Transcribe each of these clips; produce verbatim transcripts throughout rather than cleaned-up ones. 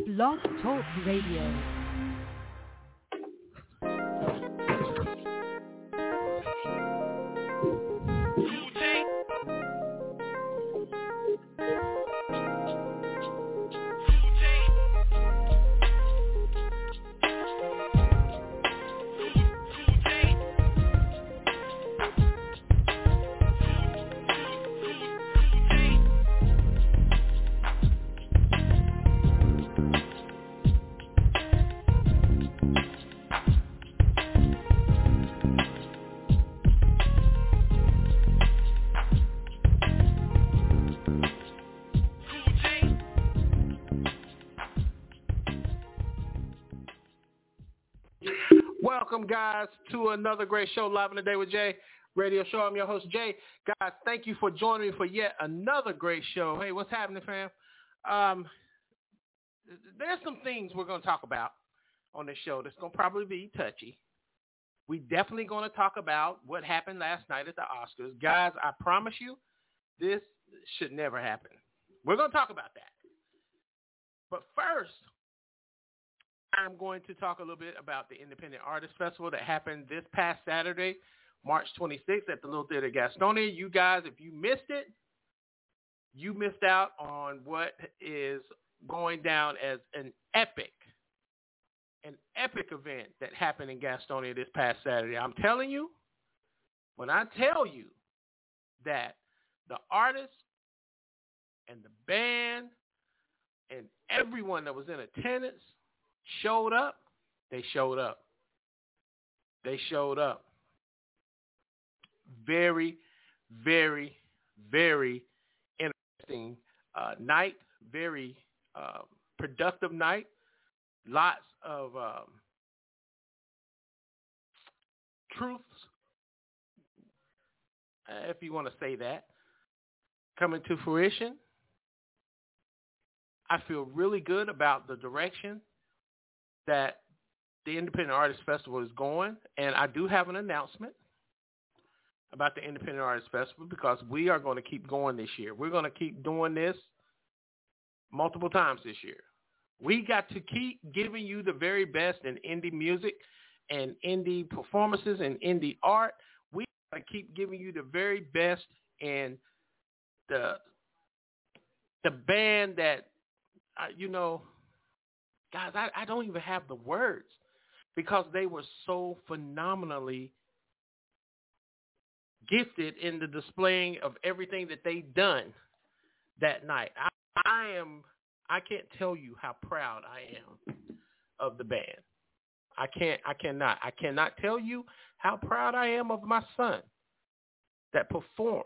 Blog Talk Radio. Welcome, guys, to another great show, Live in the Day with Jay radio show. I'm your host, Jay. Guys, thank you for joining me for yet another great show. Hey, what's happening, fam? Um, there's some things we're going to talk about on this show that's going to probably be touchy. We definitely going to talk about what happened last night at the Oscars. Guys, I promise you, this should never happen. We're going to talk about that. But first, I'm going to talk a little bit about the Independent Artist Festival that happened this past Saturday, March twenty-sixth at the Little Theater Gastonia. You guys, if you missed it, you missed out on what is going down as an epic, an epic event that happened in Gastonia this past Saturday. I'm telling you, when I tell you that the artists and the band and everyone that was in attendance showed up, they showed up. They showed up. Very, very, very interesting uh, night. Very uh, productive night. Lots of um, truths, uh, if you want to say that, coming to fruition. I feel really good about the direction that the Independent Artist Festival is going, and I do have an announcement about the Independent Artist Festival because we are going to keep going this year. We're going to keep doing this multiple times this year. We got to keep giving you the very best in indie music and indie performances and indie art. We got to keep giving you the very best in the the band that, uh, you know, guys, I, I don't even have the words because they were so phenomenally gifted in the displaying of everything that they done that night. I, I am, I can't tell you how proud I am of the band. I can't, I cannot, I cannot tell you how proud I am of my son that performed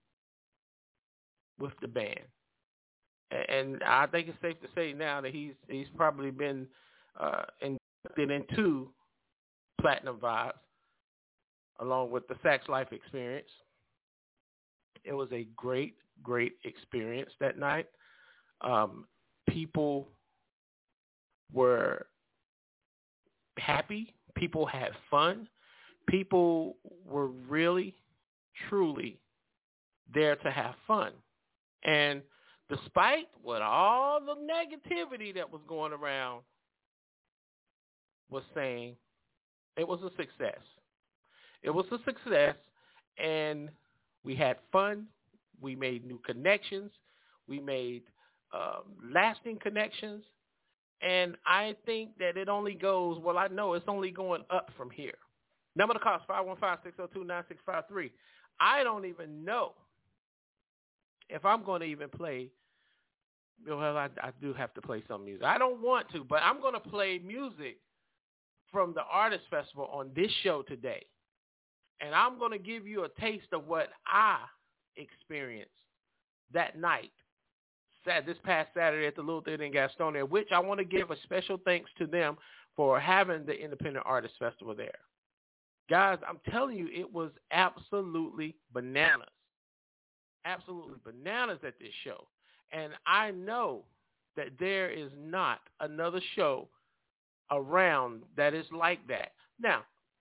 with the band. And I think it's safe to say now that he's he's probably been uh, inducted into Platinum Vibes along with the Sax Life experience. It was a great, great experience that night. Um, people were happy. People had fun. People were really, truly there to have fun. And despite what all the negativity that was going around was saying, it was a success. It was a success, and we had fun. We made new connections. We made um, lasting connections, and I think that it only goes, well, I know it's only going up from here. Number to call is five one five, six oh two, nine six five three. I don't even know if I'm going to even play, well, I, I do have to play some music. I don't want to, but I'm going to play music from the Artist Festival on this show today. And I'm going to give you a taste of what I experienced that night, this past Saturday at the Little Theater in Gastonia, which I want to give a special thanks to them for having the Independent Artist Festival there. Guys, I'm telling you, it was absolutely bananas. Absolutely bananas at this show. And I know that there is not another show around that is like that. Now,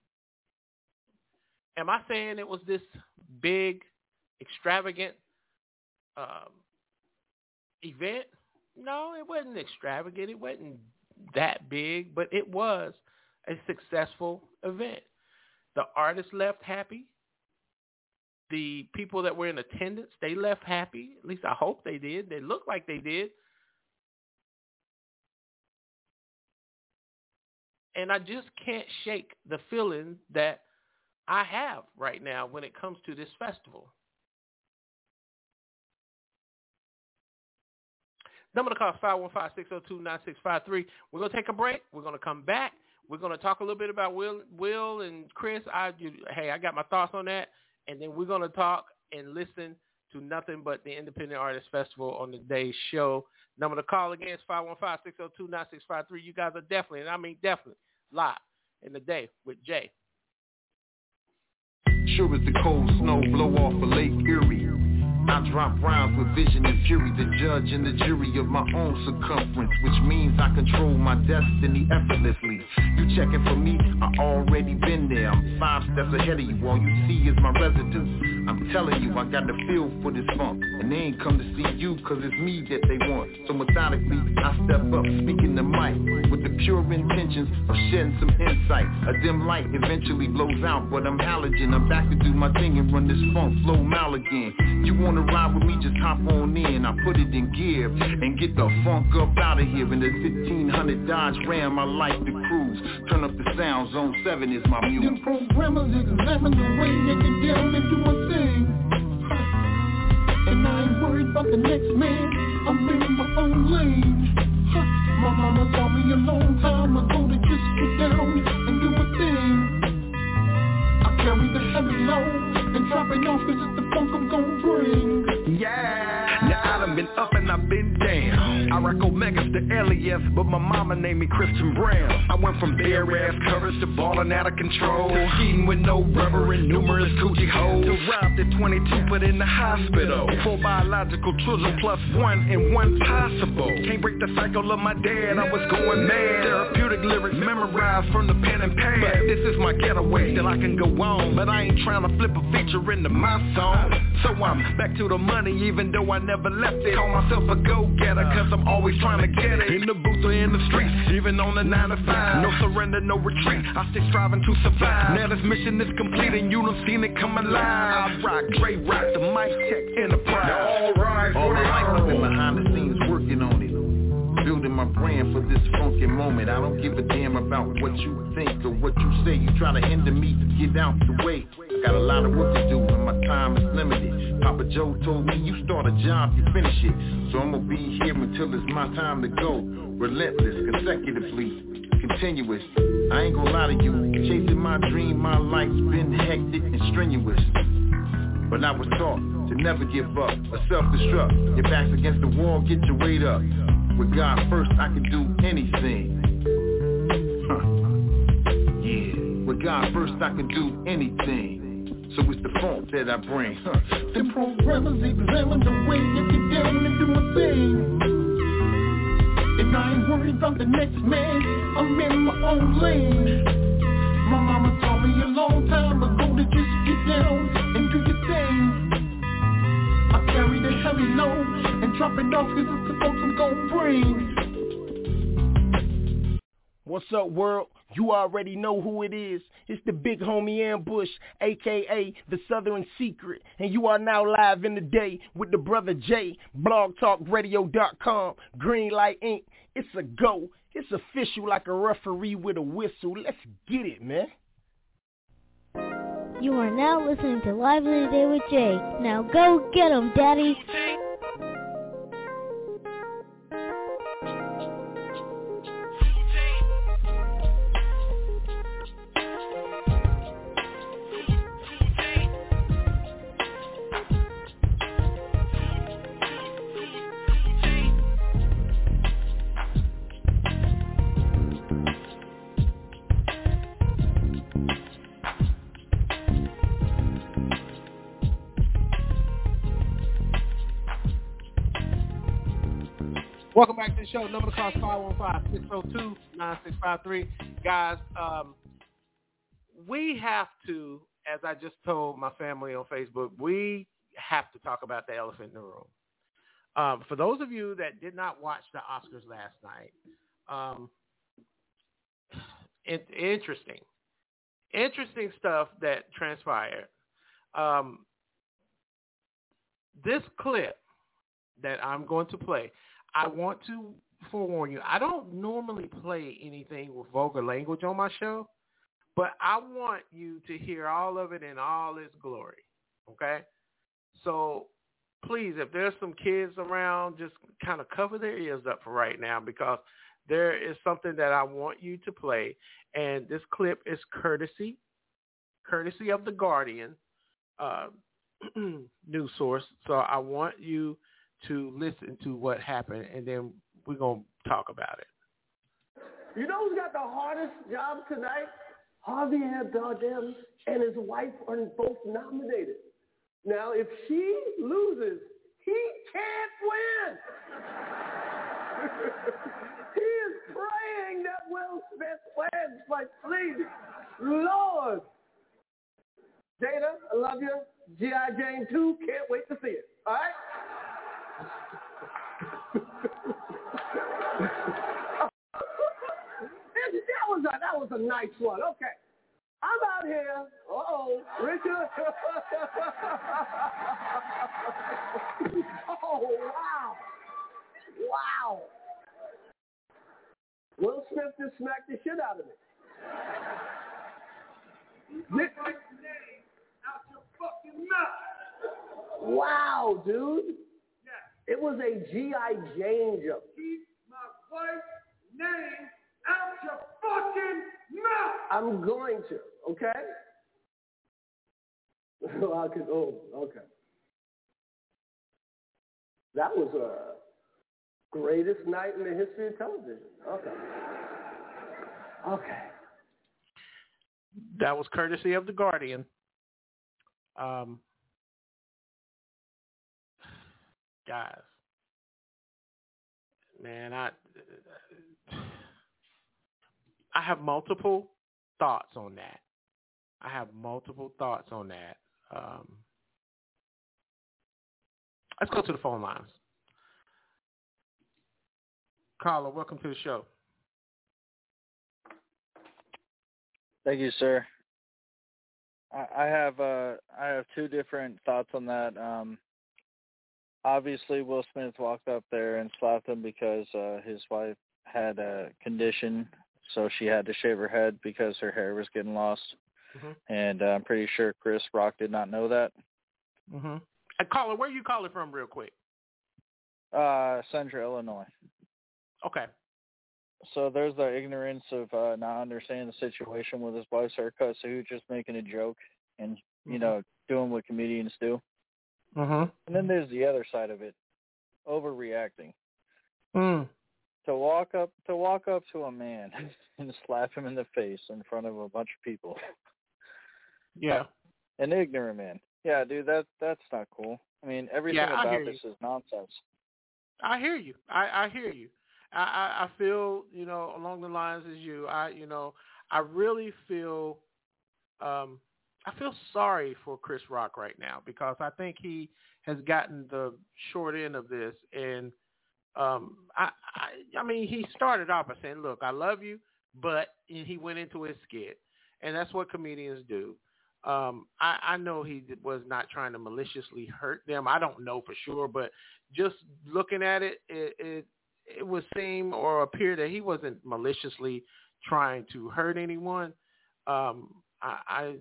am I saying it was this big, extravagant um, event? no, it wasn't extravagant. It wasn't that big, but it was a successful event. The artists left happy. The people that were in attendance, they left happy. At least I hope they did. They looked like they did. And I just can't shake the feeling that I have right now when it comes to this festival. Number to call is five one five, six oh two, nine six five three. We're going to take a break. We're going to come back. We're going to talk a little bit about Will, Will and Chris. I, you, hey, I got my thoughts on that. And then we're going to talk and listen to nothing but the Independent Artist Festival on today's show. Number to call again is five one five, six oh two, nine six five three. You guys are definitely, and I mean definitely, live in the day with Jay. Sure as the cold snow blow off of Lake Erie, I drop rhymes with vision and fury, the judge and the jury of my own circumference, which means I control my destiny effortlessly. You checking for me, I already been there. I'm five steps ahead of you, all you see is my residue. I'm telling you, I got the feel for this funk, and they ain't come to see you cause it's me that they want. So methodically, I step up, speaking the mic, with the pure intentions of shedding some insight. A dim light eventually blows out, but I'm halogen. I'm back to do my thing and run this funk flow mile again. You want to ride with me, just hop on in. I put it in gear and get the funk up out of here. In the fifteen hundred Dodge Ram, I like the cruise. Turn up the sound, zone seven is my muse. Them programmers examine the way you get down and do my thing. And I ain't worried about the next man, I'm in my own lane. My mama taught me a long time ago to just get down and do a thing. I carry the heavy load and drop it off cause it's the funk I'm gon' bring. Yeah, now I done been up and I've been down. I rock Omega's the alias, but my mama named me Christian Brown. I went from bare ass courage to ballin' out of control, to cheating with no rubber and numerous coochie holes, to robbed at twenty-two but in the hospital. Four biological children plus one and one possible. Can't break the cycle of my dad, I was going mad. Therapeutic lyrics memorized from the pen and pad. But this is my getaway, still I can go on, but I ain't trying to flip a feature into my song. So I'm back to the money even though I never left it. Call myself a go-getter cause I'm always trying to get it. In the booth or in the streets, even on the nine to five. No surrender, no retreat, I stay striving to survive. Now this mission is complete and you done seen it come alive. I rock, Dre rock, the mic check Enterprise. All right, all my life I've been behind the scenes working on it, building my brand for this funky moment. I don't give a damn about what you think or what you say. You try to hinder me to get out the way. I got a lot of work to do and my time is limited. Papa Joe told me you start a job, you finish it. So I'm gonna be here until it's my time to go. Relentless, consecutively, continuous. I ain't gonna lie to you, chasing my dream, my life's been hectic and strenuous. But I was taught to never give up or self-destruct. Your back's against the wall, get your weight up. With God first, I can do anything. Huh. Yeah. With God first, I can do anything. So it's the funk that I bring. Huh. The programmers examine the way you get down and do my thing. And I ain't worried about the next man, I'm in my own lane. My mama taught me a long time ago to just get down and do your thing. I carry the heavy load and drop it off cause it's the folks I'm gon' bring. What's up, world? You already know who it is. It's the big homie Ambush, a k a the Southern Secret. And you are now live in the day with the brother Jay, blog talk radio dot com, Greenlight Incorporated. It's a go. It's official like a referee with a whistle. Let's get it, man. You are now listening to Live in the Day with Jay. Now go get 'em, Daddy. Welcome back to the show. Number to call is five one five, six oh two, nine six five three. Guys, um, we have to, as I just told my family on Facebook, we have to talk about the elephant in the room. Um, for those of you that did not watch the Oscars last night, um, it, interesting, interesting stuff that transpired. Um, this clip that I'm going to play, I want to forewarn you, I don't normally play anything with vulgar language on my show, but I want you to hear all of it in all its glory, okay? So please, if there's some kids around, just kind of cover their ears up for right now, because there is something that I want you to play, and this clip is courtesy, courtesy of The Guardian uh, news source. So I want you to listen to what happened, and then we're going to talk about it. You know who's got the hardest job tonight? Javier Bardem and his wife are both nominated. Now, if she loses, he can't win. He is praying that Will Smith wins, but please, Lord. Jada, I love you. G I. Jane two, can't wait to see it. All right? that was a that was a nice one. Okay. I'm out here. Uh-oh. Richard. Oh, wow. Wow. Will Smith just smacked the shit out of me. Nick, out your fucking mouth. Wow, dude. Yeah. It was a G I. Jane joke. Keep my wife's name out your fucking mouth. I'm going to, okay? Oh, I could, oh, okay. That was a greatest night in the history of television. Okay. Okay. That was courtesy of The Guardian. Um, guys, man, I I have multiple thoughts on that. I have multiple thoughts on that. Um, let's go to the phone lines. Carla, welcome to the show. Thank you, sir. I, I have uh, I have two different thoughts on that. Um, obviously, Will Smith walked up there and slapped him because uh, his wife had a condition, so she had to shave her head because her hair was getting lost. Mm-hmm. And uh, I'm pretty sure Chris Rock did not know that. Mm-hmm. Hey, Carla, where are you calling from real quick? Uh, Central Illinois. Okay. So there's the ignorance of uh, not understanding the situation with his wife's haircut, so he was just making a joke and, you mm-hmm. know, doing what comedians do. Mm-hmm. And then there's the other side of it, overreacting. Mm. To walk up to walk up to a man and slap him in the face in front of a bunch of people. Yeah. An ignorant man. Yeah, dude, that that's not cool. I mean, everything yeah, about this you. is nonsense. I hear you. I, I hear you. I, I, I feel, you know, along the lines as you. I, you know, I really feel, um, I feel sorry for Chris Rock right now because I think he has gotten the short end of this. And um, I, I, I mean, he started off by saying, "Look, I love you," but and he went into his skit, and that's what comedians do. Um, I, I know he was not trying to maliciously hurt them. I don't know for sure, but just looking at it, it, it, it would seem or appear that he wasn't maliciously trying to hurt anyone. Um, I, I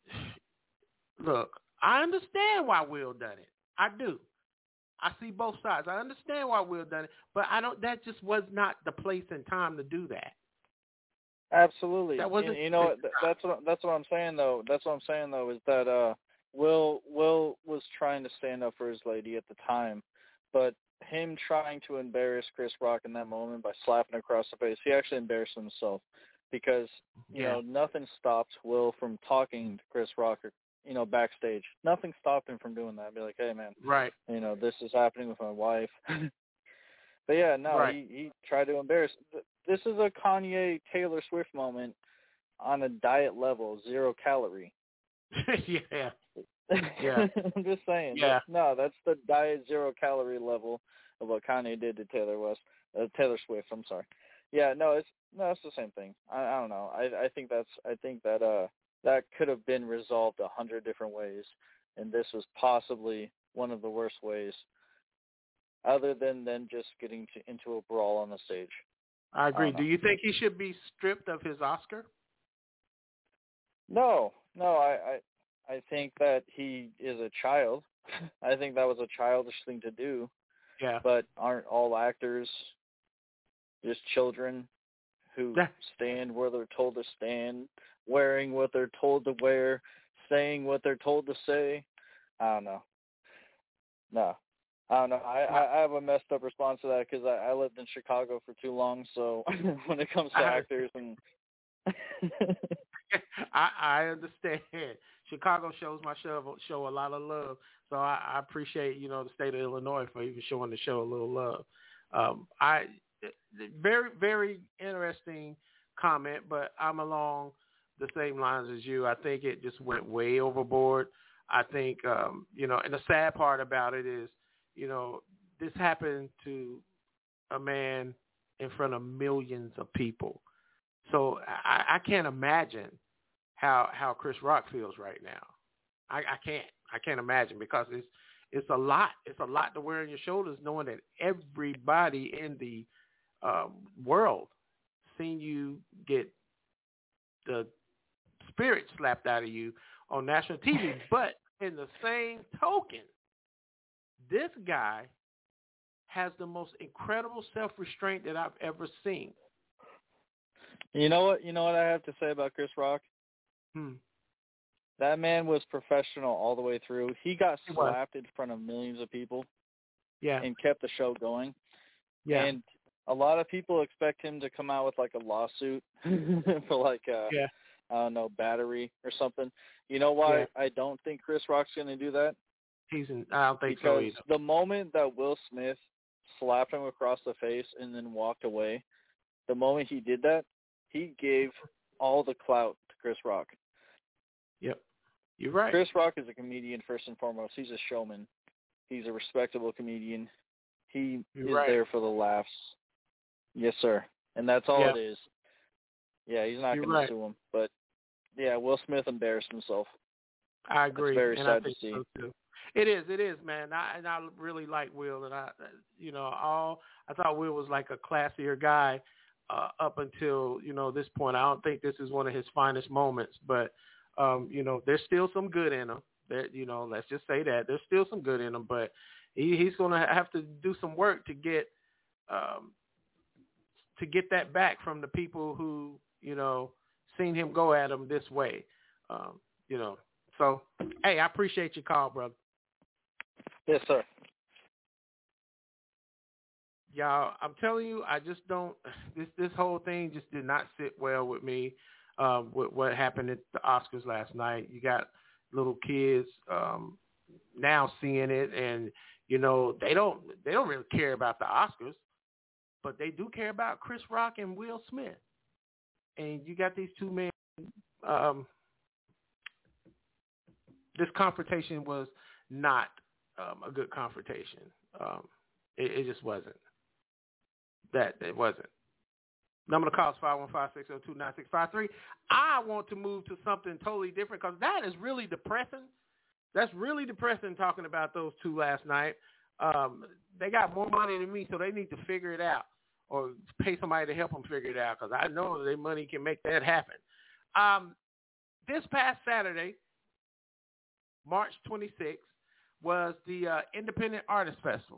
look, I understand why Will done it. I do. I see both sides. I understand why Will done it, but I don't. That just was not the place and time to do that. Absolutely. That wasn't. You, you know, that's what that's what I'm saying though. That's what I'm saying though is that uh, Will Will was trying to stand up for his lady at the time, but him trying to embarrass Chris Rock in that moment by slapping across the face, he actually embarrassed himself because you yeah. know nothing stopped Will from talking to Chris Rock, or, you know, backstage. Nothing stopped him from doing that. Be like, hey man, right? You know, this is happening with my wife. But yeah, no, right. he, he tried to embarrass. This is a Kanye Taylor Swift moment on a diet level, zero calorie. yeah. Yeah. I'm just saying. Yeah. No, that's the diet zero calorie level of what Kanye did to Taylor West, uh, Taylor Swift. I'm sorry. Yeah, no, it's no, it's the same thing. I, I don't know. I I think that's I think that uh that could have been resolved a hundred different ways, and this was possibly one of the worst ways, other than than just getting to, into a brawl on the stage. I agree. I Do you think he should be stripped of his Oscar? No, no. I I, I think that he is a child. I think that was a childish thing to do. Yeah. But aren't all actors just children who yeah. stand where they're told to stand, wearing what they're told to wear, saying what they're told to say? I don't know. No. I don't know. I, I have a messed up response to that because I, I lived in Chicago for too long. So when it comes to actors and I, I understand. Chicago shows my show show a lot of love, so I, I appreciate you know the state of Illinois for even showing the show a little love. Um, I very very interesting comment, but I'm along the same lines as you. I think it just went way overboard. I think um, you know, and the sad part about it is, you know, this happened to a man in front of millions of people. So I, I can't imagine how how Chris Rock feels right now. I, I can't. I can't imagine because it's it's a lot. It's a lot to wear on your shoulders, knowing that everybody in the uh, world seen you get the spirit slapped out of you on national T V. But in the same token, this guy has the most incredible self-restraint that I've ever seen. You know what? You know what I have to say about Chris Rock? Hmm. That man was professional all the way through. He got He slapped in front of millions of people. Yeah. And kept the show going. Yeah. And a lot of people expect him to come out with like a lawsuit for like uh yeah. I don't know, battery or something. You know why yeah. I don't think Chris Rock's going to do that? He's in, I don't think because so either. The moment that Will Smith slapped him across the face and then walked away, the moment he did that, he gave all the clout to Chris Rock. Yep. You're right. Chris Rock is a comedian first and foremost. He's a showman. He's a respectable comedian. He You're is right. there for the laughs. Yes, sir. And that's all yep. it is. Yeah, he's not going right. to sue him. But, yeah, Will Smith embarrassed himself. I agree. It's very and sad I think to see. So too. It is. It is, man. I, and I really like Will. And, I, you know, all I thought Will was like a classier guy uh, up until, you know, this point. I don't think this is one of his finest moments. But, um, you know, there's still some good in him. That, you know, let's just say that. There's still some good in him. But he, he's going to have to do some work to get um, to get that back from the people who, you know, seen him go at him this way. Um, you know, so, hey, I appreciate your call, brother. Yes, sir. Y'all, I'm telling you, I just don't, this this whole thing just did not sit well with me um, with what happened at the Oscars last night. You got little kids um, now seeing it, and, you know, they don't they don't really care about the Oscars, but they do care about Chris Rock and Will Smith. And you got these two men, um, this confrontation was not um, a good confrontation. Um, it, it just wasn't. That it wasn't. Number to call is five one five, six zero two, nine six five three. I want to move to something totally different because that is really depressing. That's really depressing talking about those two last night. Um, they got more money than me, so they need to figure it out or pay somebody to help them figure it out because I know their money can make that happen. Um, this past Saturday, March twenty-sixth, was the uh, Independent Artist Festival.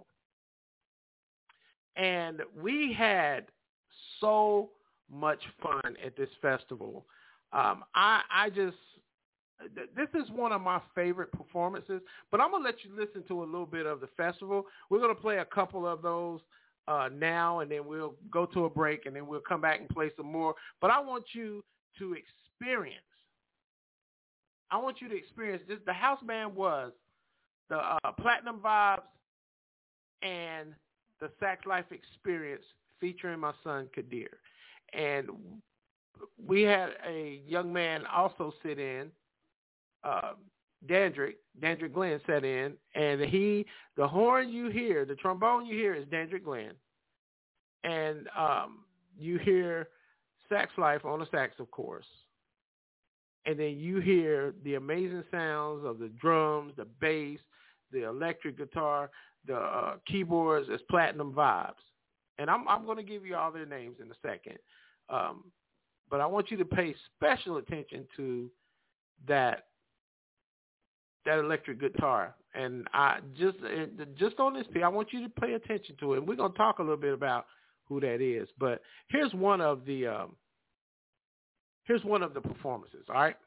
And we had so much fun at this festival. Um, I, I just, th- this is one of my favorite performances, but I'm going to let you listen to a little bit of the festival. We're going to play a couple of those uh, now, and then we'll go to a break, and then we'll come back and play some more. But I want you to experience, I want you to experience this. The house band was the uh, Platinum Vibes and the Sax Life Experience featuring my son, Kadir. And we had a young man also sit in, uh, Dandrick, Dandrick Glenn set in, and he, the horn you hear, the trombone you hear is Dandrick Glenn, and um, you hear Sax Life on the sax, of course, and then you hear the amazing sounds of the drums, the bass, the electric guitar, the uh, keyboards as Platinum Vibes, and I'm I'm going to give you all their names in a second, um, but I want you to pay special attention to that. That electric guitar, and I just just on this piece, I want you to pay attention to it. And we're gonna talk a little bit about who that is. But here's one of the um, here's one of the performances. All right.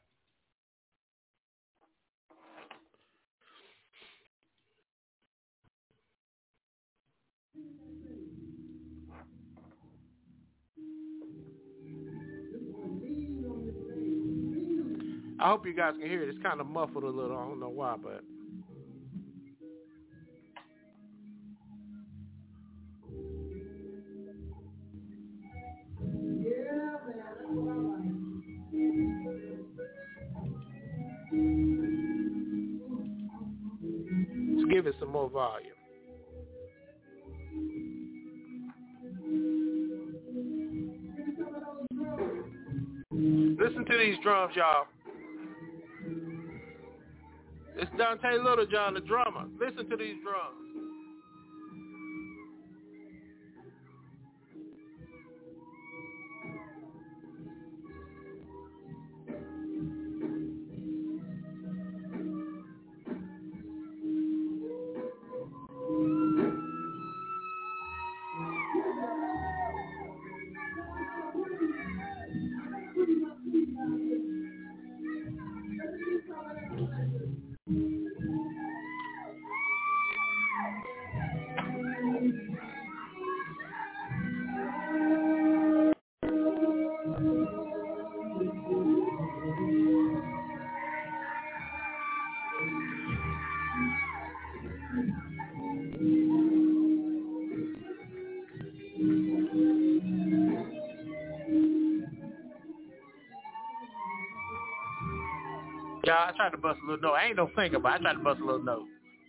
I hope you guys can hear it. It's kind of muffled a little. I don't know why, but. Let's give it some more volume. Listen to these drums, y'all. It's Dante Littlejohn, the drummer. Listen to these drums. Yeah, I tried to bust a little note. I ain't no finger, but I tried to bust a little note.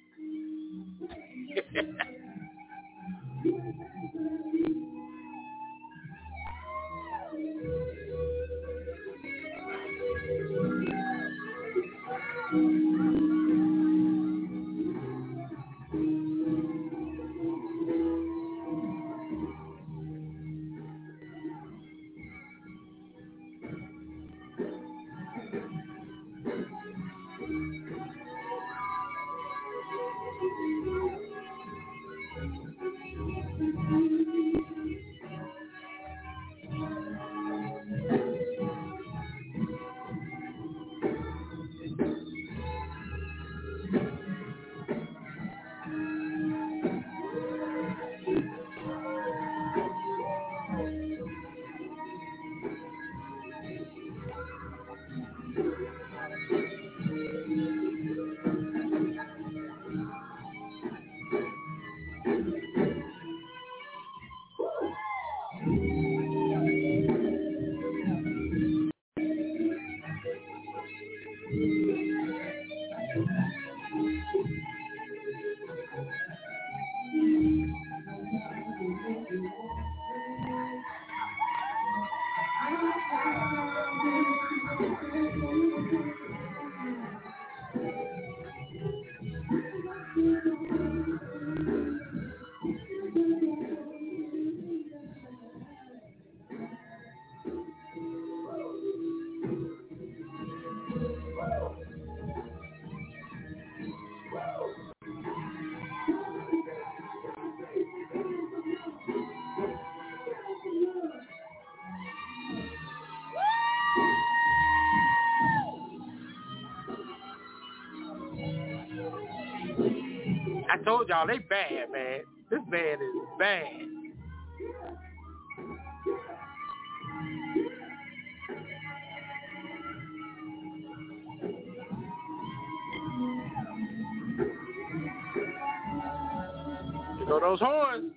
I told y'all they bad, man. This band is bad. You know those horns?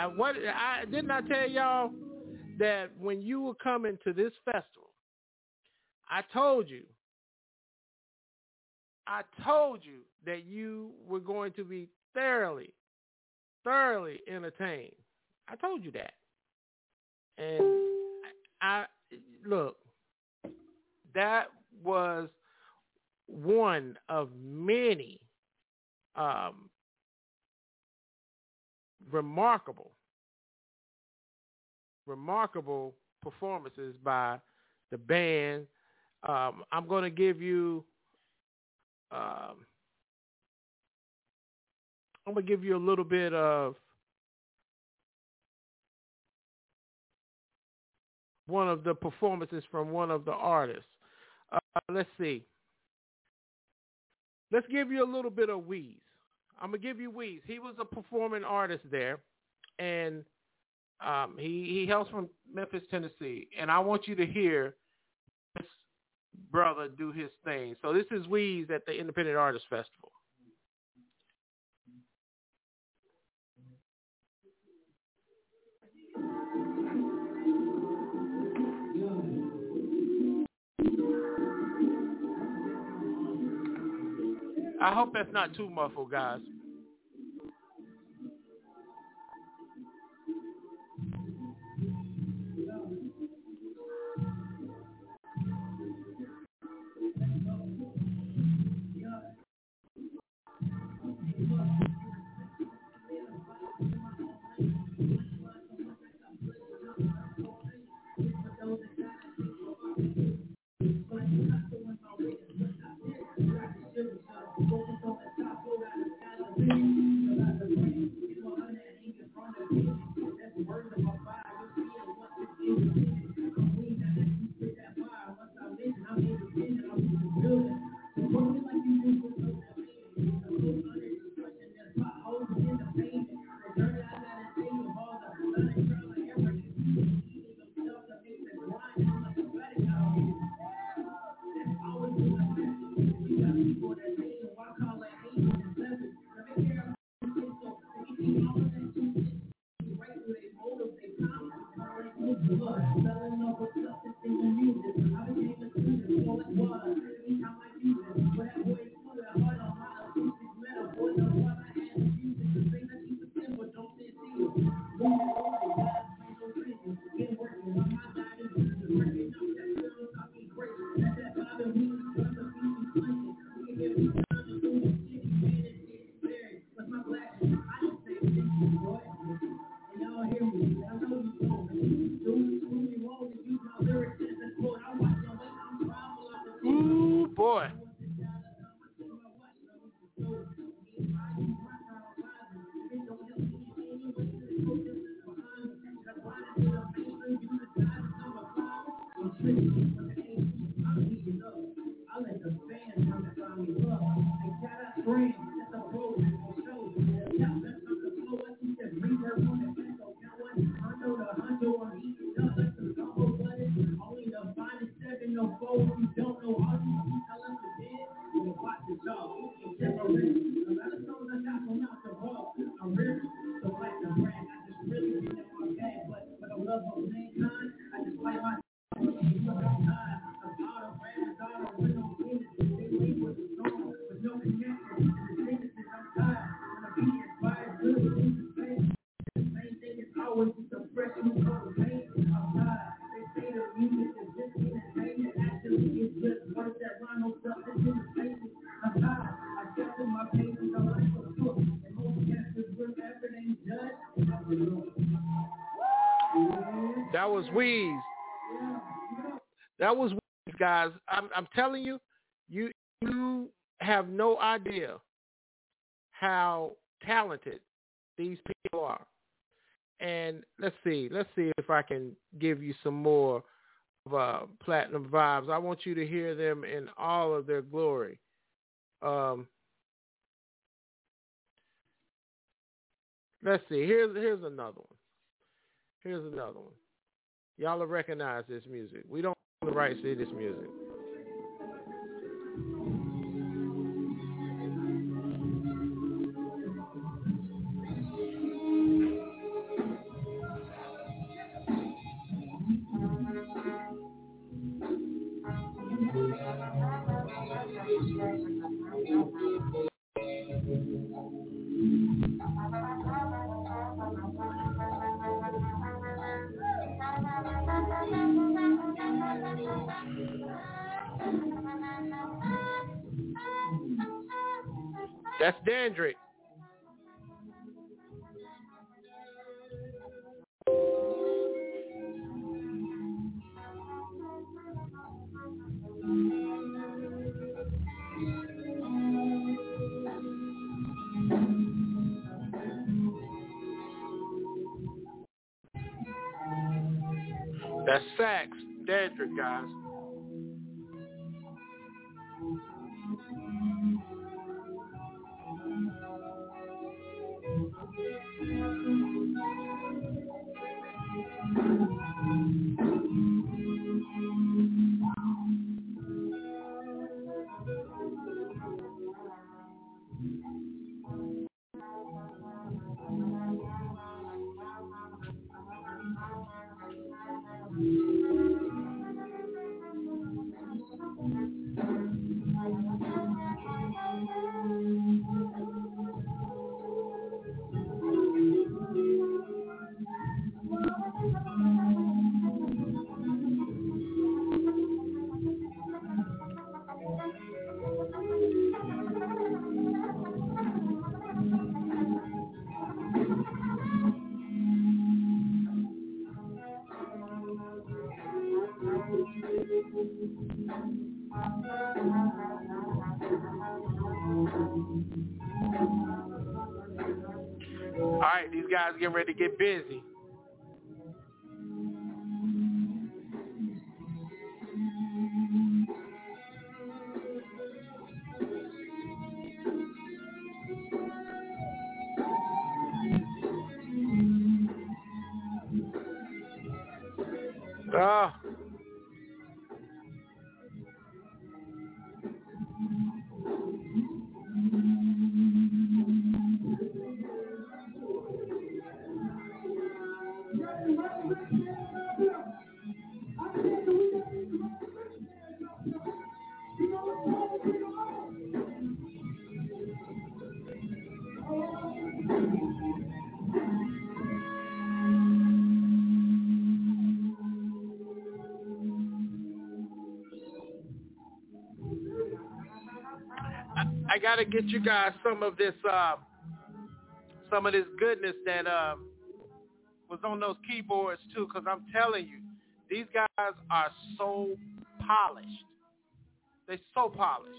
what I didn't I tell y'all that when you were coming to this festival, I told you, I told you that you were going to be thoroughly, thoroughly entertained. I told you that. And I, look, that was one of many um, remarkable, remarkable performances by the band. Um, I'm going to give you, um, I'm going to give you a little bit of one of the performances from one of the artists. Uh, let's see. Let's give you a little bit of Weeze. I'm going to give you Weeze. He was a performing artist there, and um, he, he hails from Memphis, Tennessee. And I want you to hear this brother do his thing. So this is Weeze at the Independent Artist Festival. I hope that's not too muffled, guys. Ooh, boy. That was Weeze. That was Weeze, guys. I'm, I'm telling you, you you have no idea how talented these people are. And let's see, let's see if I can give you some more of uh, Platinum Vibes. I want you to hear them in all of their glory. Um, let's see. Here's here's another one. Here's another one. Y'all will recognize this music. We don't own the rights to this music. That's Dandrick. That's Sax, Dandrick, guys. All right, these guys getting ready to get busy. Oh. I got to get you guys some of this, uh, some of this goodness that uh, was on those keyboards too, because I'm telling you, these guys are so polished. They're so polished.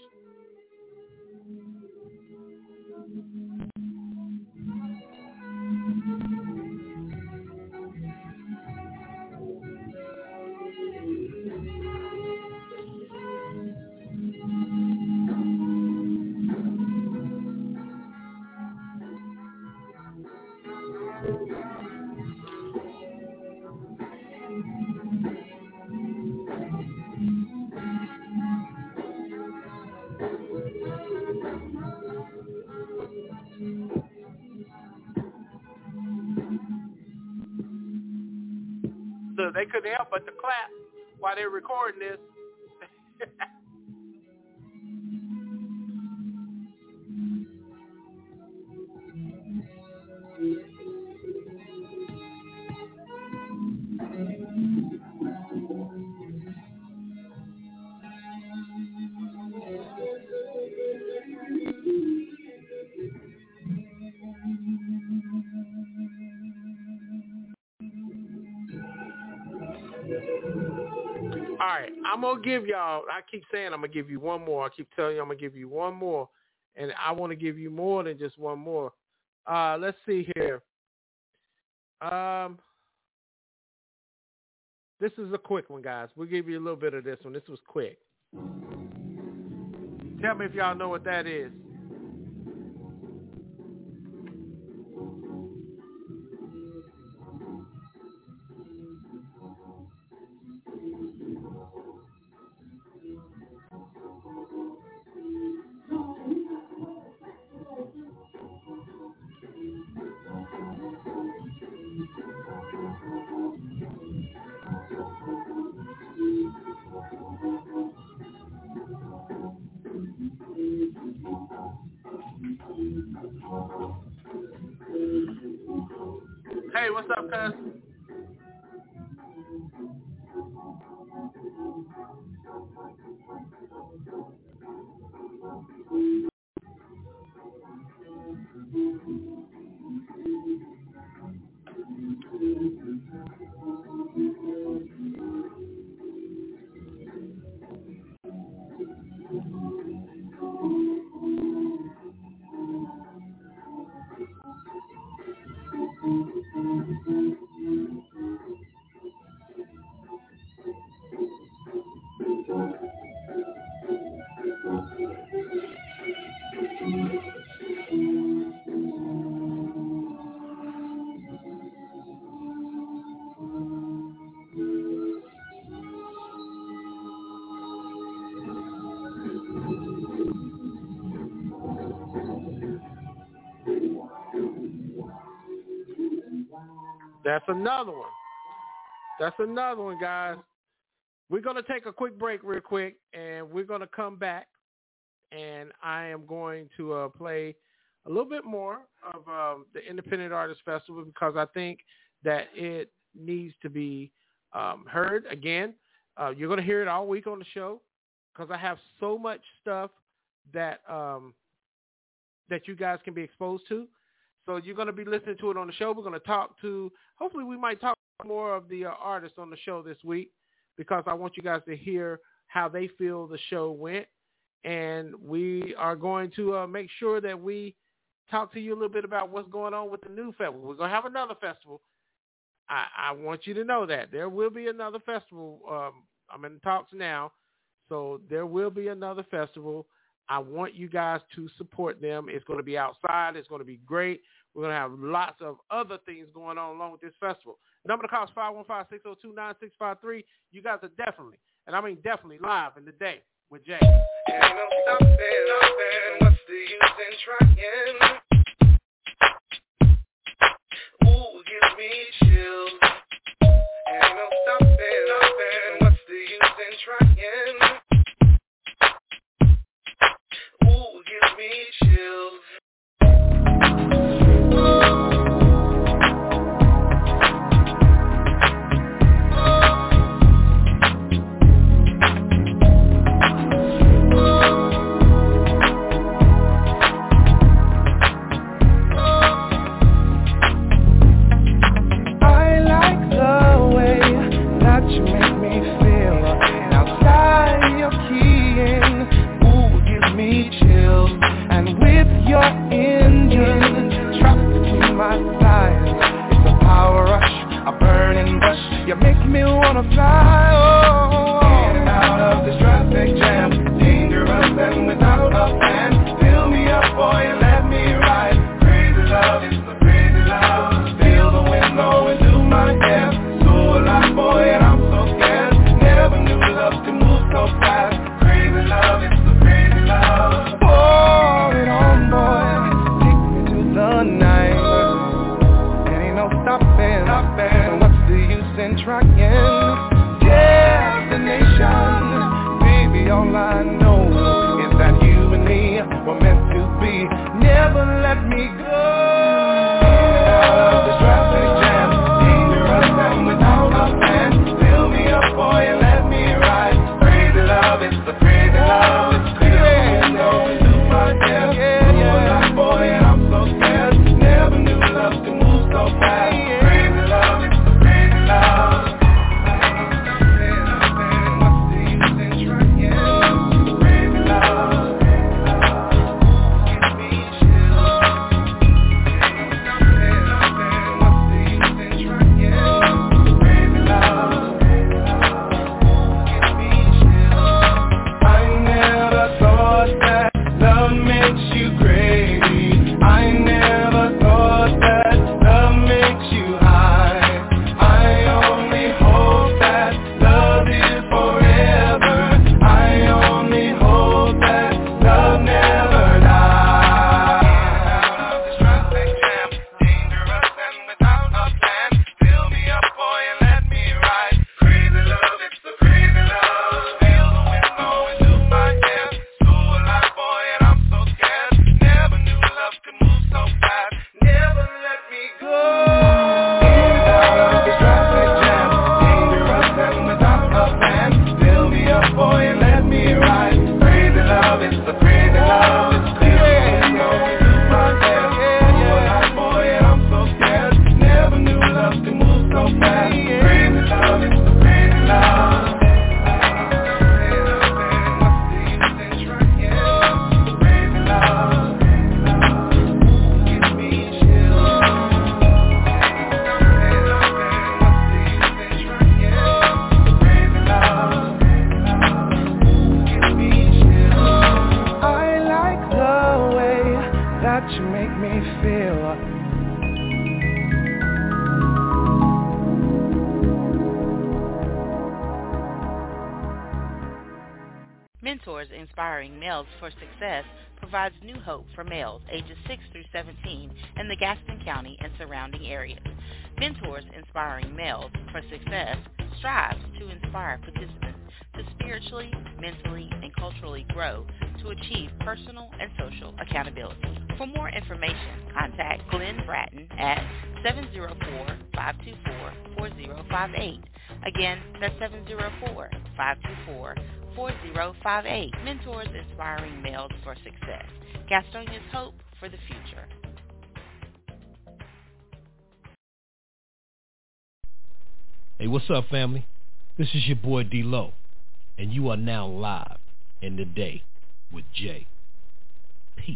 So they couldn't help but to clap while they're recording this. All right, I'm going to give y'all, I keep saying I'm going to give you one more. I keep telling you I'm going to give you one more, and I want to give you more than just one more. Uh, let's see here. Um, this is a quick one, guys. We'll give you a little bit of this one. This was quick. Tell me if y'all know what that is. Hey, what's up, cuz? That's another one. That's another one, guys. We're going to take a quick break real quick, and we're going to come back, and I am going to uh, play a little bit more of um, the Independent Artist Festival because I think that it needs to be um, heard. Again, uh, you're going to hear it all week on the show because I have so much stuff that um, that you guys can be exposed to. So you're going to be listening to it on the show. We're going to talk to, hopefully we might talk more of the uh, artists on the show this week because I want you guys to hear how they feel the show went. And we are going to uh, make sure that we talk to you a little bit about what's going on with the new festival. We're going to have another festival. I, I want you to know that. There will be another festival. Um, I'm in talks now. So there will be another festival. I want you guys to support them. It's going to be outside. It's going to be great. We're going to have lots of other things going on along with this festival. The number to call is five one five, six oh two, nine six five three. You guys are definitely, and I mean definitely, live in the day with Jay. Ain't no stopping, stopping. What's the use in trying? Ooh, give me chills. Ain't no stopping, stopping. What's the use in trying? Ooh, give me chills. You make me wanna fly, oh, in and out of this traffic jam, dangerous and without a plan. Fill me up, boy, and let me ride. Crazy love, it's the crazy love. Feel the wind blowing through my hair. So alive, boy, and I'm so scared. Never knew love could move so fast. Crazy love, it's the crazy love. Pour it on, boy, take me to the night. And ain't no stopping, stopping. And trying destination, baby, all I know is that you and me were meant to be. Never let me go. Out of this traffic jam, dangerous and without a plan. Fill me up, boy, and let me ride. Crazy love, it's the crazy love. It's crazy, going through my head. Yeah, boy, and I'm so scared. Never knew love could move so fast. Crazy love, it's the crazy love. provides new hope for males ages six through seventeen in the Gaston County and surrounding areas. Mentors Inspiring Males for Success strives to inspire participants to spiritually, mentally, and culturally grow to achieve personal and social accountability. For more information, contact Glenn Bratton at seven zero four, five two four, four zero five eight. Again, that's seven zero four, five two four, four zero five eight. Mentors Inspiring Males for Success. Gastonia's hope for the future. Hey, what's up, family? This is your boy D-Lo, and you are now live in the day with Jay. Peace.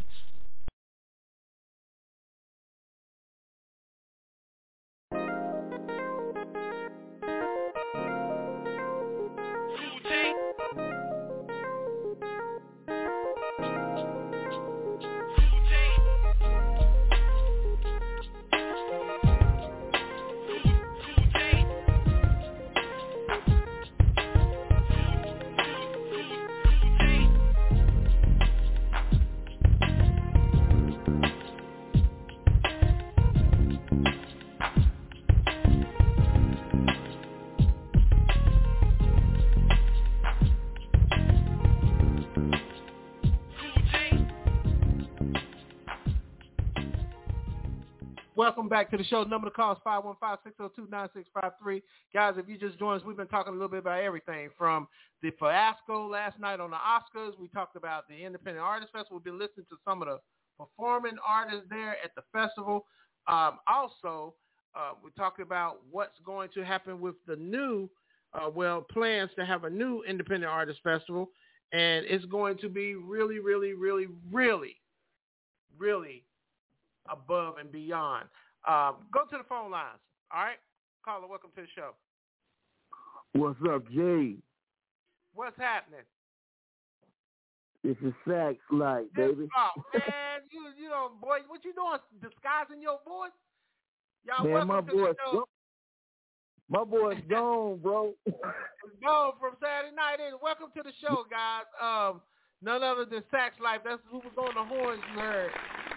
Welcome back to the show. Number to call is five one five, six oh two, nine six five three. Guys, if you just joined us, we've been talking a little bit about everything from the fiasco last night on the Oscars. We talked about the Independent Artist Festival. We've been listening to some of the performing artists there at the festival. Um, also, uh, we talked about what's going to happen with the new, uh, well, plans to have a new Independent Artist Festival. And it's going to be really, really, really, really, really above and beyond. Um, go to the phone lines. All right? Caller, welcome to the show. What's up, Jay? What's happening? This is Sax Light, baby. Oh, man, you you know, boy, what you doing? Disguising your voice? Y'all man, welcome my to boy's the show. My boy's gone, bro. It's gone from Saturday night. And welcome to the show, guys. Um, none other than Sax Life. That's who was on the horns you heard.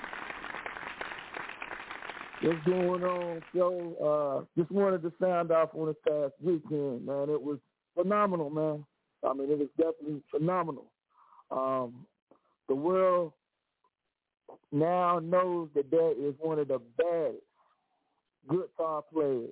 What's going on, Joe? Uh, just wanted to sound off on this past weekend, man. It was phenomenal, man. I mean, it was definitely phenomenal. Um, the world now knows that that is one of the baddest guitar players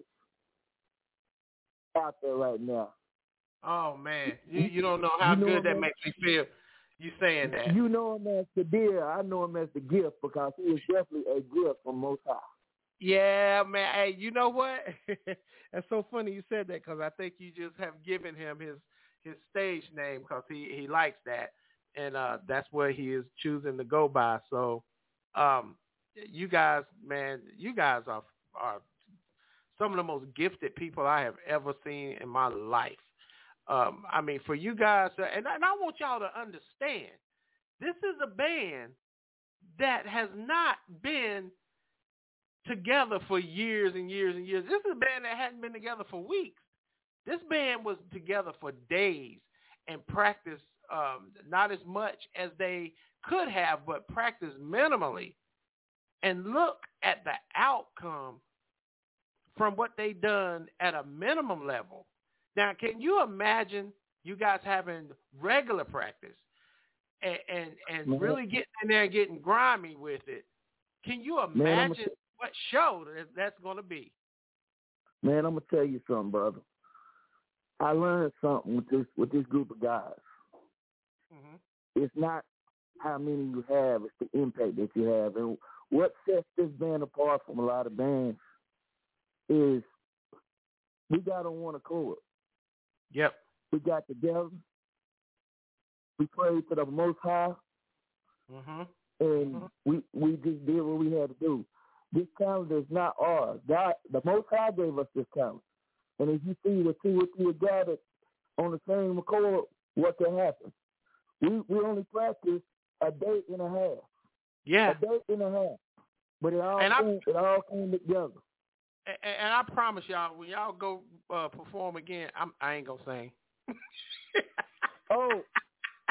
out there right now. Oh, man. You you don't know how you know good that man? makes me feel. You saying that. You know him as the deer. I know him as the gift because he is definitely a gift from Most High. Yeah, man. Hey, you know what? That's so funny you said that because I think you just have given him his his stage name because he, he likes that. And uh, that's what he is choosing to go by. So um, you guys, man, you guys are, are some of the most gifted people I have ever seen in my life. Um, I mean, for you guys, uh, and, and I want y'all to understand, this is a band that has not been together for years and years and years. This is a band that hadn't been together for weeks. This band was together for days and practiced um, not as much as they could have, but practiced minimally. And look at the outcome from what they done at a minimum level. Now, can you imagine you guys having regular practice and and, and really getting in there and getting grimy with it? Can you imagine Man, t- what show that's going to be? Man, I'm gonna tell you something, brother. I learned something with this with this group of guys. Mm-hmm. It's not how many you have; it's the impact that you have. And what sets this band apart from a lot of bands is we got on one accord. Yep. We got together. We prayed to the Most High, mm-hmm. and mm-hmm. we we just did what we had to do. This talent is not ours. God, the Most High gave us this talent. And if you see the two or three are gathered on the same accord, what can happen? We we only practice a day and a half. Yeah. A day and a half. But it all and came, it all came together. And, and I promise y'all, when y'all go uh, perform again, I'm, I ain't gonna sing. oh,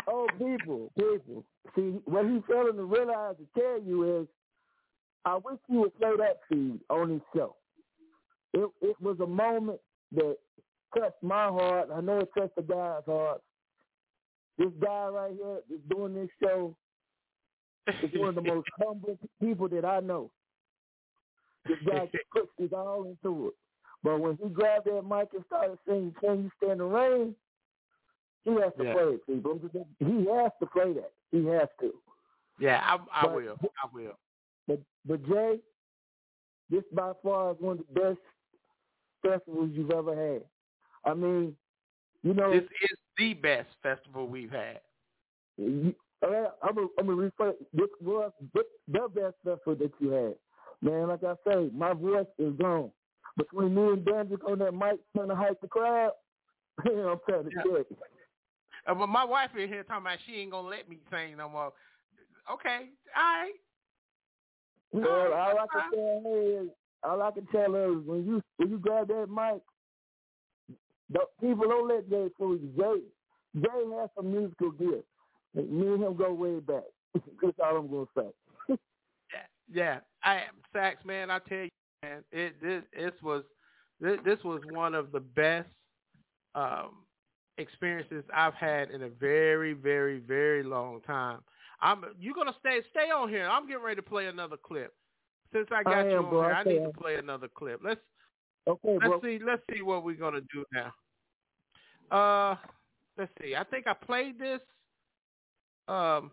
Oh, people, people. See, what he's failing to realize to tell you is, I wish you would play that feed on his show. It it was a moment that touched my heart. I know it touched the guy's heart. This guy right here is doing this show is one of the most humble people that I know. This guy puts his all into it. But when he grabbed that mic and started singing Can You Stand the Rain, he has to yeah. play it, people. He has to play that. He has to. Yeah, I, I but, will. I will. But, but Jay, this by far is one of the best festivals you've ever had. I mean, you know. This is the best festival we've had. You, I'm going to refer. This was the best festival that you had. Man, like I say, my voice is gone. Between me and Dandrick on that mic trying to hype the crowd, man, I'm trying to yeah. tell you. Uh, but my wife in here talking about she ain't going to let me sing no more. Okay, all right. Well, all, right, all I can tell her is, all I can tell her is when you when you grab that mic, the, people don't let Jay fool you. Jay, Jay has some musical gifts. Me and him go way back. That's all I'm gonna say. yeah, yeah. I Sax, man. I tell you, man, it this, this was this, this was one of the best um, experiences I've had in a very, very, very long time. I'm you're gonna stay stay on here. I'm getting ready to play another clip. Since I got I you am, on bro, here, I, I need to play another clip. Let's okay, let's bro. see let's see what we're gonna do now. Uh, let's see. I think I played this. Um,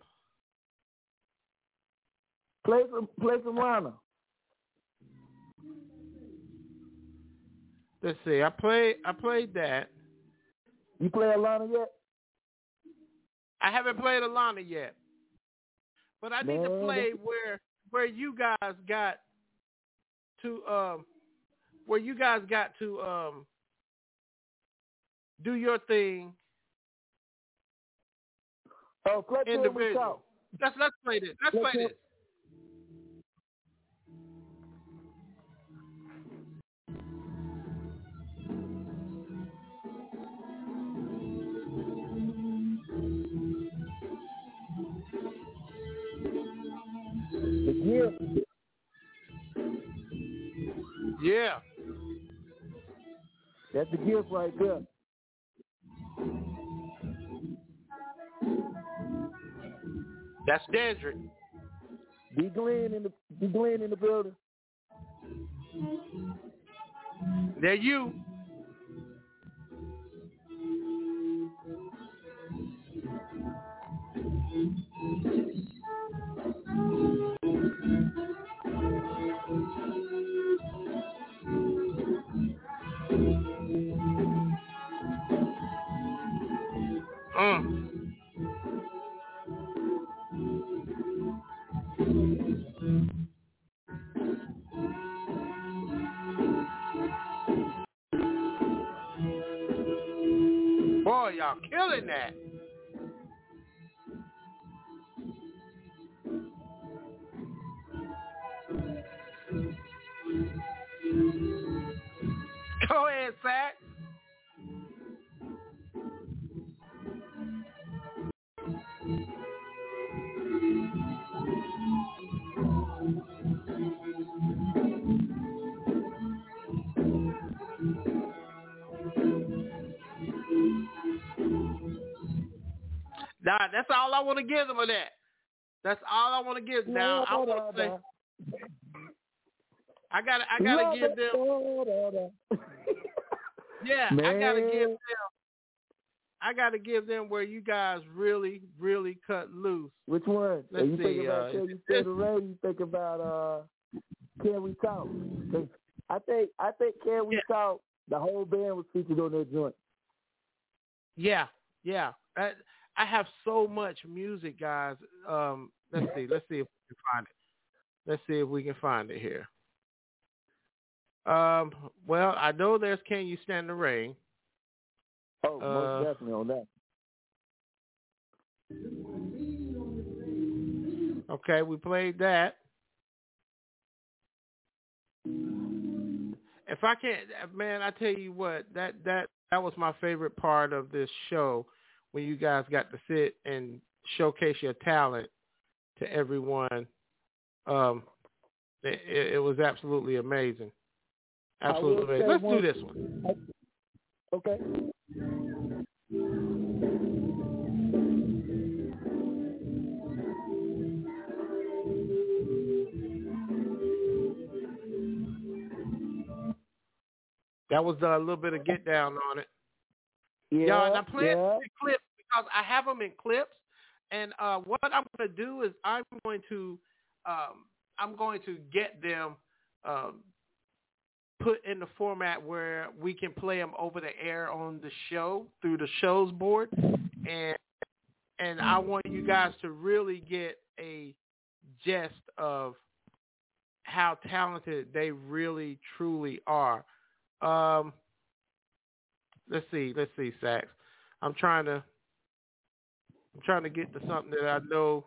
play from play from Lana. Let's see. I played I played that. You play Alana yet? I haven't played Alana yet. But I need Man. to play where where you guys got to um where you guys got to um do your thing. Oh, play individual. Let's let's play this. Let's, let's play this. The gift. Yeah. That's the gift right there. That's Dandrick. D Glenn in the D Glenn in the building. There you. Mm. Boy, y'all killing that. Go ahead, Sack. Nah, that's all I want to give them of that. That's all I want to give. Now I want to say, I gotta, I gotta give them. Yeah, Man. I gotta give them. I gotta give them where you guys really, really cut loose. Which one? Let's you see, think about uh, Can You Stand the Rain? You think about uh, Can We Talk? I think, I think Can We yeah. Talk? The whole band was featured on that joint. Yeah, yeah. I, I have so much music, guys. Um, let's see. Let's see if we can find it. Let's see if we can find it here. Um, well, I know there's Can You Stand the Rain. Oh, most uh, definitely on that. Okay, we played that. If I can't, man, I tell you what, that, that, that was my favorite part of this show when you guys got to sit and showcase your talent to everyone. Um, it, it was absolutely amazing. Absolutely amazing. Let's one, do this one. Okay. That was a little bit of get down on it. Yeah, Y'all, and I'm playing yeah. clips because I have them in clips. And uh, what I'm going to do is I'm going to um, I'm going to get them um, put in the format where we can play them over the air on the show through the show's board, and and I want you guys to really get a gist of how talented they really truly are. Um, let's see, let's see, Sax. I'm trying to, I'm trying to get to something that I know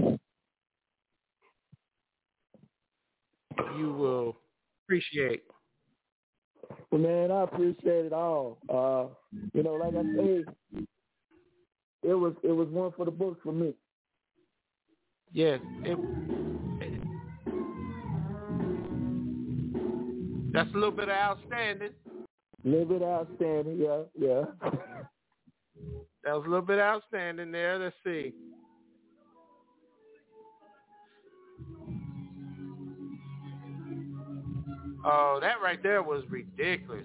you will appreciate. Well, man, I appreciate it all. Uh, you know, like I say, it was it was one for the books for me. Yes, it, it, that's a little bit of outstanding. A little bit outstanding, yeah, yeah. That was a little bit outstanding there. Let's see. Oh, that right there was ridiculous.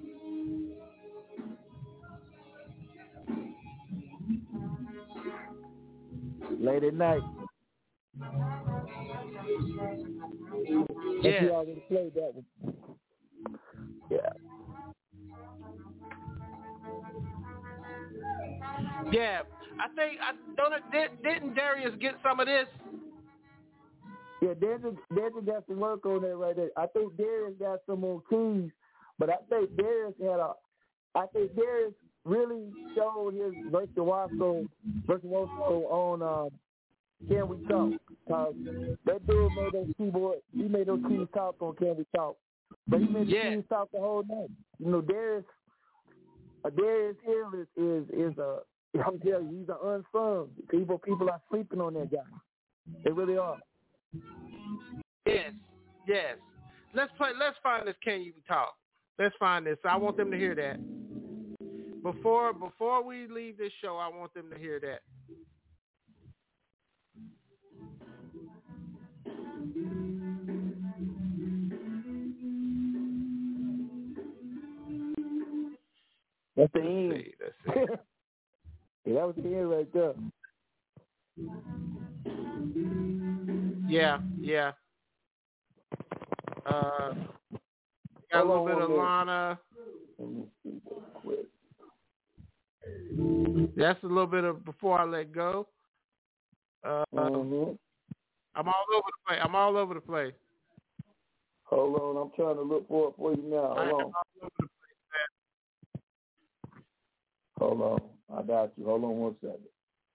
Late at night. Yeah. You already played that one. Yeah. Yeah, I think I don't. Did, didn't Darius get some of this? Yeah, Darius, Darius got some work on that right there. I think Darius got some more keys, but I think Darius had a. I think Darius really showed his virtuoso, virtuoso on um, Can We Talk? Cause that dude made those keyboard. He made those keys talk on Can We Talk, but he made the yeah. keys talk the whole night. You know, Darius. Uh, Darius Hill is is is a. I'm telling you, he's an unsung. People people are sleeping on that guy. They really are. Yes, yes. Let's play. Let's find this. Can You Talk? Let's find this. I want them to hear that. Before before we leave this show, I want them to hear that. That's the let's end. See, let's see. Yeah, that was the end right there. Yeah, yeah. Uh, got a little bit of Lana. That's a little bit of Before I Let Go. Uh, mm-hmm. I'm all over the place. I'm all over the place. Hold on, I'm trying to look for it for you now. Hold on. all over the place, Hold on, I got you. Hold on one second.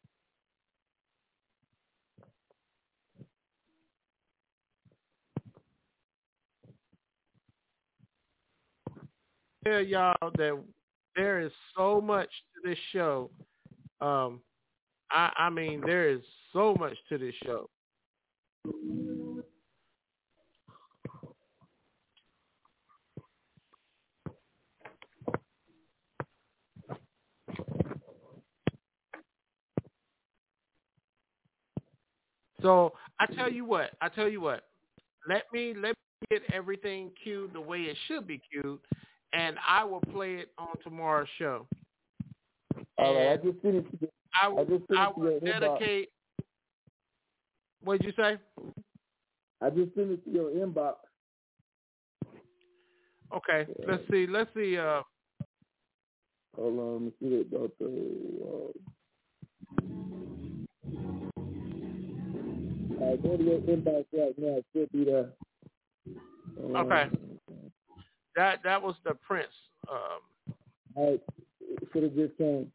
Tell y'all that there is so much to this show. Um, I, I mean, there is so much to this show. So I tell you what, I tell you what. Let me let me get everything cued the way it should be cued, and I will play it on tomorrow's show. All right, I just finished. I will, I just finished I will dedicate. What did you say? I just finished your inbox. Okay, let's see. Let's see. Uh, Hold on, let me see it, doctor. Uh, All right, go to your inbox right now. It should be there. Um, okay. That that was the Prince. Um, all right, it should have just came.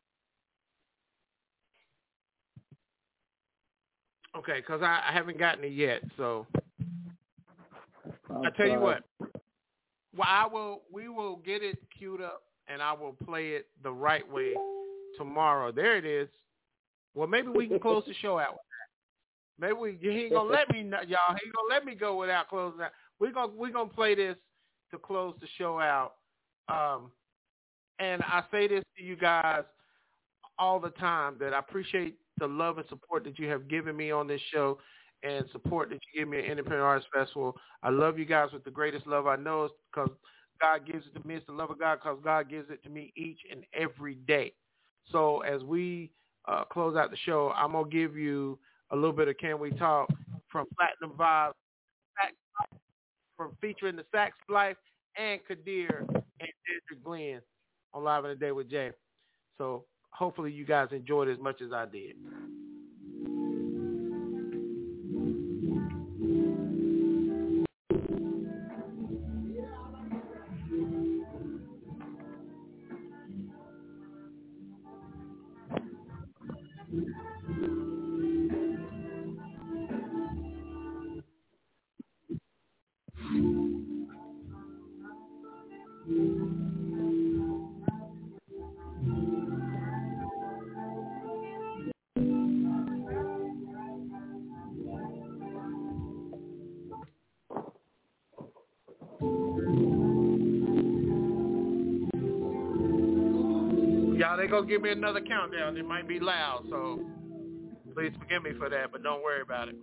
Okay, because I, I haven't gotten it yet. So I'm I tell you sorry. what. Well, I will. We will get it queued up, and I will play it the right way tomorrow. There it is. Well, maybe we can close the show out with that. Maybe we, he ain't gonna let me, y'all. He ain't gonna let me go without closing out. We're gonna we're gonna play this to close the show out. Um, and I say this to you guys all the time, that I appreciate the love and support that you have given me on this show, and support that you give me at Independent Arts Festival. I love you guys with the greatest love I know, because God gives it to me. It's the love of God, because God gives it to me each and every day. So as we uh, close out the show, I'm going to give you a little bit of Can We Talk from Platinum Vibes, from featuring the Sax Life and Kadir and Dedrick Glenn on Live in the Day with Jay. So hopefully you guys enjoyed it as much as I did. Y'all, they gonna give me another countdown. It might be loud, so please forgive me for that, but don't worry about it.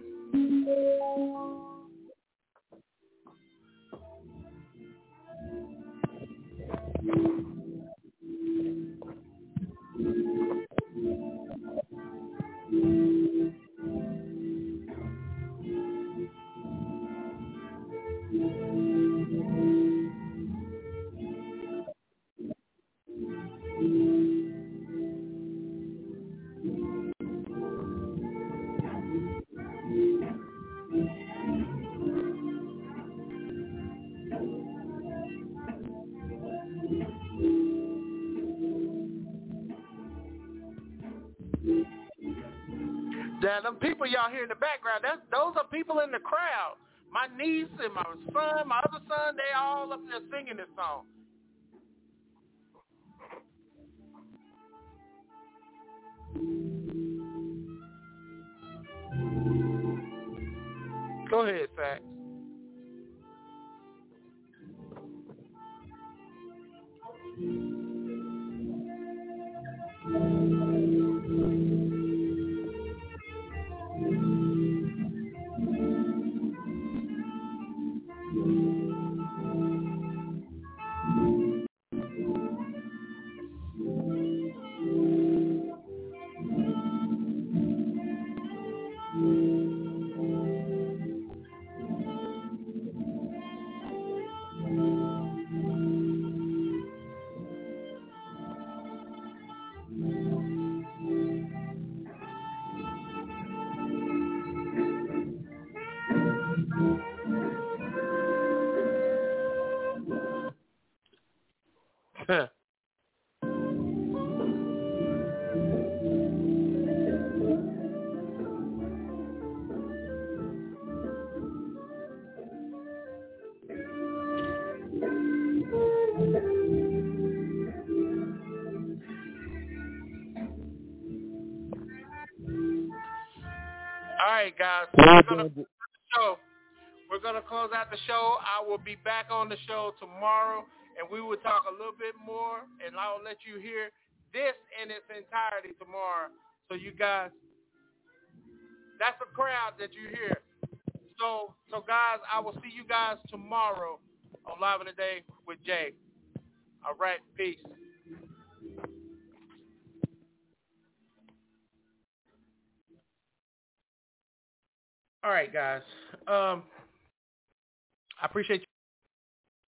Now, them people y'all hear in the background, that's, those are people in the crowd. My niece and my son, my other son, they all up there singing this song. Go ahead, Sax. All right, guys. So we're gonna close out the show. We're gonna close out the show. I will be back on the show tomorrow, and we will talk a little bit more, and I will let you hear this in its entirety tomorrow. So you guys, that's the crowd that you hear. So, so guys, I will see you guys tomorrow on Live in the Day with Jay. All right, peace. All right, guys. Um, I appreciate